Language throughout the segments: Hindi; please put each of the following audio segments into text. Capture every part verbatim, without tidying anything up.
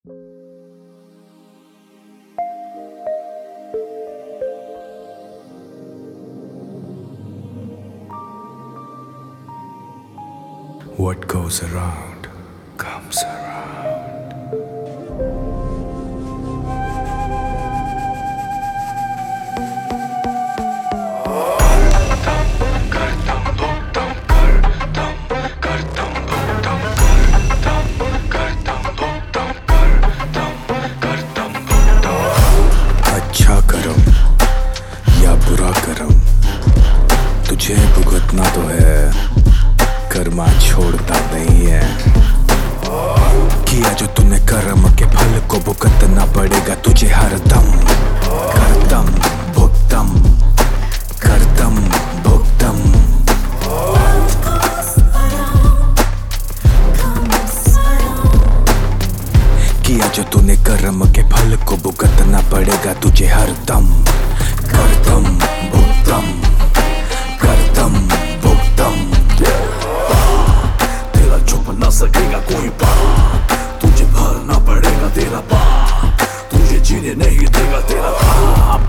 What goes around comes around. अच्छा करम या बुरा करम तुझे भुगतना तो है, कर्मा छोड़ता नहीं है। किया जो तूने कर्म के फल को भुगतना पड़ेगा तुझे हर दम। करतम भुगतम करतम भुगतम। किया जो तूने कर्म के फल को भुगतना पड़ेगा तुझे हर दम। करतम भुगतम करतम भुगतम। तेरा छुप ना सकेगा कोई बात, तुझे भरना पड़ेगा तेरा पाप, तुझे जीने नहीं देगा तेरा पाप।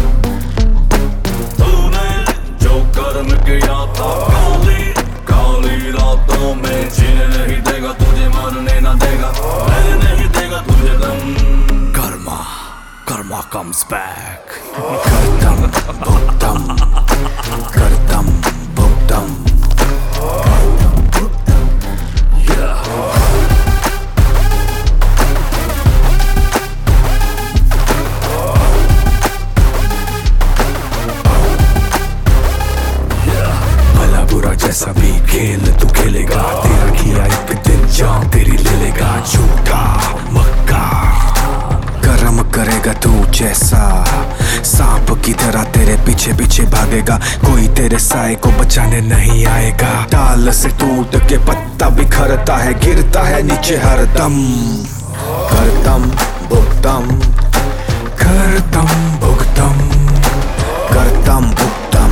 तूने जो कर्म किया था काली काली रातों में, जीने नहीं देगा तुझे, मरने ना देगा, मरने नहीं देगा तुझे दम। Karma Karma comes back। करतम भुगतम करतम भुगतम। भला बुरा जैसा भी खेल तू खेलेगा, तेरा किया एक दिन जान तेरी ले लेगा। झूठा मक्का कर्म करेगा तू जैसा, सांप की तरह तेरे पीछे पीछे भागेगा, कोई तेरे साए को बचाने नहीं आएगा। डाल से टूट के पत्ता बिखरता है, गिरता है नीचे हर दम। करतम भुगतम करतम भुगतम करतम भुगतम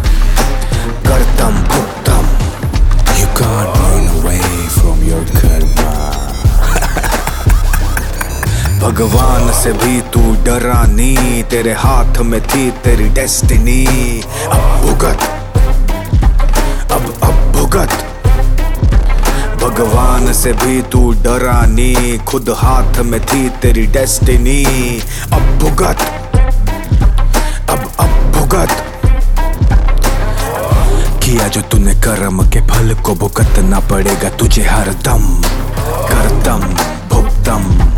करतम भुगतम। You can't run away from your karma। भगवान से भी तू डरा नहीं, तेरे हाथ में थी तेरी डेस्टिनी। अब भुगत अब अब भुगत। भगवान से भी तू डरा नहीं, खुद हाथ में थी तेरी डेस्टिनी। अब भुगत अब अब भुगत। किया जो तूने कर्म के फल को भुगतना पड़ेगा तुझे हर दम। करतम भुगतम